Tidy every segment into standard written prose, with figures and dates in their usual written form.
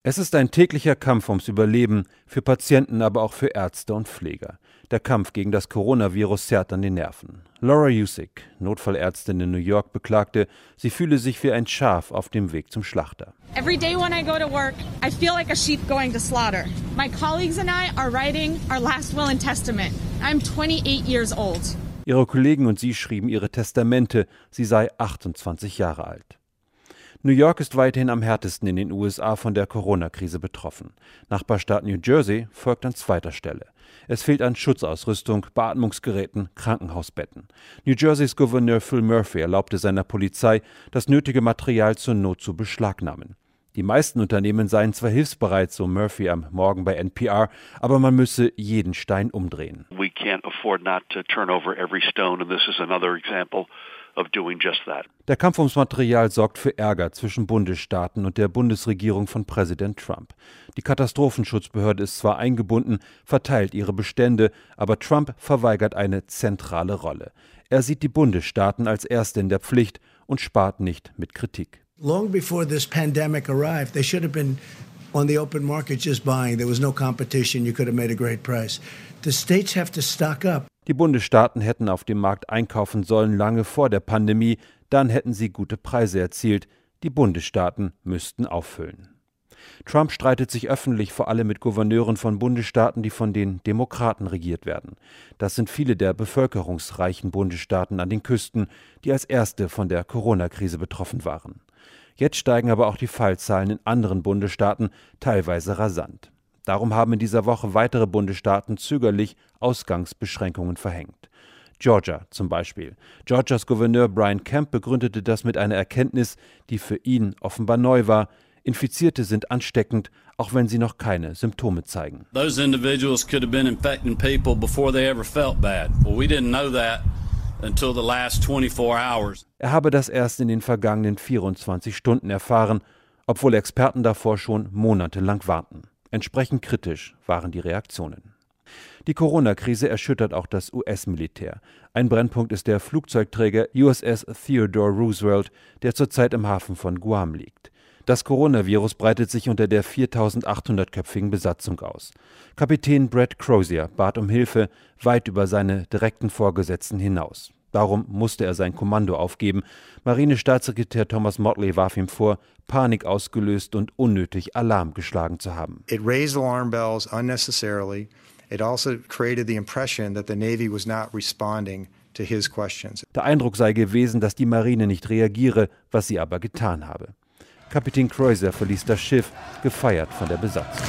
Es ist ein täglicher Kampf ums Überleben, für Patienten, aber auch für Ärzte und Pfleger. Der Kampf gegen das Coronavirus zerrt an den Nerven. Laura Jusick, Notfallärztin in New York, beklagte, sie fühle sich wie ein Schaf auf dem Weg zum Schlachter. Every day when I go to work, I feel like a sheep going to slaughter. My colleagues and I are writing our last will and testament. I'm 28 years old. Ihre Kollegen und sie schrieben ihre Testamente, sie sei 28 Jahre alt. New York ist weiterhin am härtesten in den USA von der Corona-Krise betroffen. Nachbarstaat New Jersey folgt an zweiter Stelle. Es fehlt an Schutzausrüstung, Beatmungsgeräten, Krankenhausbetten. New Jerseys Gouverneur Phil Murphy erlaubte seiner Polizei, das nötige Material zur Not zu beschlagnahmen. Die meisten Unternehmen seien zwar hilfsbereit, so Murphy am Morgen bei NPR, aber man müsse jeden Stein umdrehen. We can't afford not to turn over every stone, and this is another example of doing just that. Der Kampf ums Material sorgt für Ärger zwischen Bundesstaaten und der Bundesregierung von Präsident Trump. Die Katastrophenschutzbehörde ist zwar eingebunden, verteilt ihre Bestände, aber Trump verweigert eine zentrale Rolle. Er sieht die Bundesstaaten als Erste in der Pflicht und spart nicht mit Kritik. Long before this pandemic arrived, they should have been on the open market just buying. There was no competition. You could have made a great price. The states have to stock up. Die Bundesstaaten hätten auf dem Markt einkaufen sollen lange vor der Pandemie, dann hätten sie gute Preise erzielt. Die Bundesstaaten müssten auffüllen. Trump streitet sich öffentlich vor allem mit Gouverneuren von Bundesstaaten, die von den Demokraten regiert werden. Das sind viele der bevölkerungsreichen Bundesstaaten an den Küsten, die als erste von der Corona-Krise betroffen waren. Jetzt steigen aber auch die Fallzahlen in anderen Bundesstaaten, teilweise rasant. Darum haben in dieser Woche weitere Bundesstaaten zögerlich Ausgangsbeschränkungen verhängt. Georgia zum Beispiel. Georgias Gouverneur Brian Kemp begründete das mit einer Erkenntnis, die für ihn offenbar neu war. Infizierte sind ansteckend, auch wenn sie noch keine Symptome zeigen. Those individuals could have been infecting people before they ever felt bad. Well, we didn't know that until the last 24 hours. Er habe das erst in den vergangenen 24 Stunden erfahren, obwohl Experten davor schon monatelang warten. Entsprechend kritisch waren die Reaktionen. Die Corona-Krise erschüttert auch das US-Militär. Ein Brennpunkt ist der Flugzeugträger USS Theodore Roosevelt, der zurzeit im Hafen von Guam liegt. Das Coronavirus breitet sich unter der 4.800-köpfigen Besatzung aus. Kapitän Brett Crozier bat um Hilfe, weit über seine direkten Vorgesetzten hinaus. Darum musste er sein Kommando aufgeben. Marinestaatssekretär Thomas Motley warf ihm vor, Panik ausgelöst und unnötig Alarm geschlagen zu haben. It raised alarm bells unnecessarily. It also created the impression that the Navy was not responding to his questions. Der Eindruck sei gewesen, dass die Marine nicht reagiere, was sie aber getan habe. Kapitän Crozier verließ das Schiff, gefeiert von der Besatzung.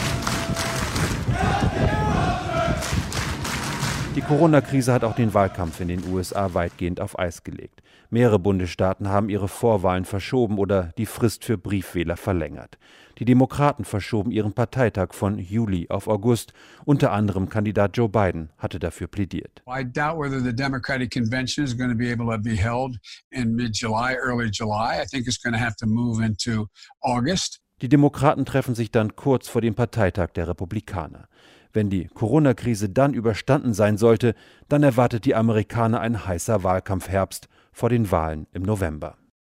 Die Corona-Krise hat auch den Wahlkampf in den USA weitgehend auf Eis gelegt. Mehrere Bundesstaaten haben ihre Vorwahlen verschoben oder die Frist für Briefwähler verlängert. Die Demokraten verschoben ihren Parteitag von Juli auf August. Unter anderem Kandidat Joe Biden hatte dafür plädiert. I doubt whether the Democratic convention is going to be able to be held in mid-July, early July. I think it's going to have to move into August. Die Demokraten treffen sich dann kurz vor dem Parteitag der Republikaner. Wenn die Corona-Krise dann überstanden sein sollte, dann erwartet die Amerikaner ein heißer Wahlkampfherbst vor den Wahlen im November.